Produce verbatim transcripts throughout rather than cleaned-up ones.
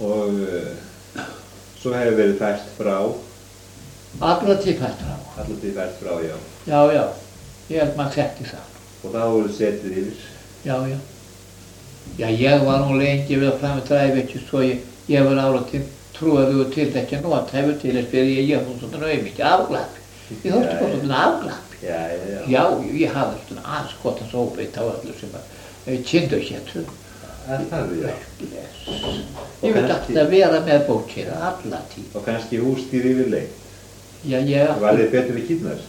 Og uh, svo hefur verið fært frá. Alla tíð fært frá. Alla tíð fært frá, já. Já, já. Ég held maður setti það. Og þá voru setið yfir. Já, já. Já, ég var nú lengi við að framið dræfitjus svo ég, ég var áratinn trúaður til þetta að nota hefur til þess fyrir ég ég fór svona auðvitað afglapi. Ég þótti fór svona afglapi. Já, já, já. Já, ég hafði svona anskotans óbeitt á öllu sem að kyndaukettur. Það þarf, já. Ég veit alltaf að vera með bókina, alla tíð. Og kannski húsdýr yfirleitt. Já, ég... Var þið betur við kýrnar?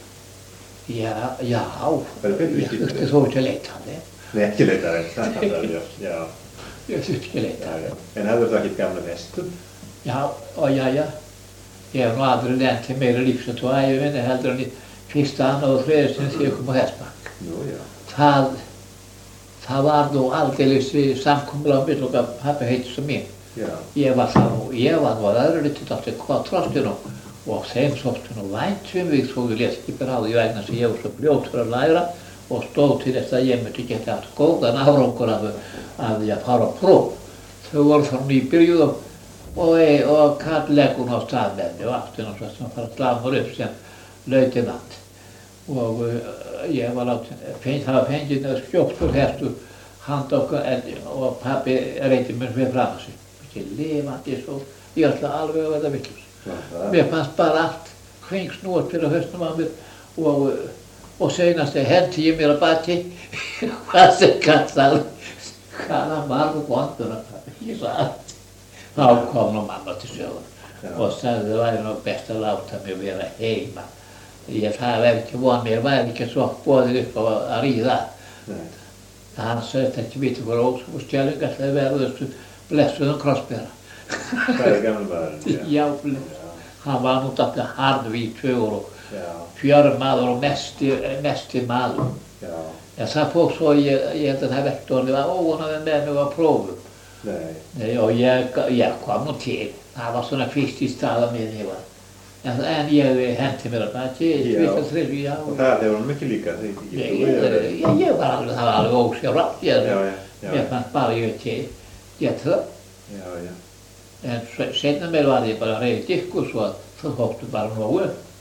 Já, já. Var þið betur við Ég kýrnar? þurfti þó ekki að leita hann, eh? Nei, ekki leita hann, já, já. Ég þurfti ekki að leita hann. Já, já. En hafðu þú ekkert gamla hestum? Já, og já, já. Ég hef nú aldrei lent meira lífsett og æfinni heldur en í fyrsta, annað og þriðja sinn þegar ég kom á Hestbakk. Nú, já. Það, það var nú aldeilis samkomulag á milli okkar pabbi heitist og mér. Já. Ég var það nú, ég var nú að öðru lítið átti hvað trostin og, og þeim þótti nú vænt við mig svo ég lést ekki bara á því vegna sem ég var svo fljótur að læra og stóð til þess að ég myndi geta haft góðan árangur af, af því að fara á próf. Þau voru þá nýbyrjuð og, og, og Karl leggur nú á stað með mig og aftur náttúrulega sem fara að slaga mér upp sem lautinant. Og uh, ég var látið, það var fengið skjóptur hestur handa okkar og pabbi reyti mér fyrir fram að sig. Ekki lifandi svo, ég ætla alveg að verða vitlaus. Mér fannst bara allt hringsnúast fyrir hausnum á mér og, og seinast hendi ég mér að baki hvað sem kallar, hvaða marg vondur að ég satt. Þá kom nú mamma til sjóðan og sagði það væri nú best að láta mig vera heima. Ég það verði ekki von mér, væri ekki svo boðið upp á að ríða. Nei. Hann sagðist ekki vita hvað óskum stjæling ætlaði verða þessu blessuðum krossbera. Það er gamla maðurinn, já. Já, hann var nú dálítið harðvítugur og já. fjörmaður og mesti, mesti maður. Já. En það fór svo, ég, ég held að það vekti orðið var óvonaði með mig á prófum. Nei. Nei, og ég, ég kom nú til, það var svona fyrst í staða minn ég var. En, en ég hendi mér að baki, fyrsta þriðju, já. Og það hefur hann mikið líka, það ekki Ég, ég, ég, ég var alveg, það var alveg ósjálfrátt, ég, Já, já, já. ég fannst bara ég ekki geta það. Já, já. En seinna meir var ég bara reyðið ykkur svo að það þóttu bara nógu.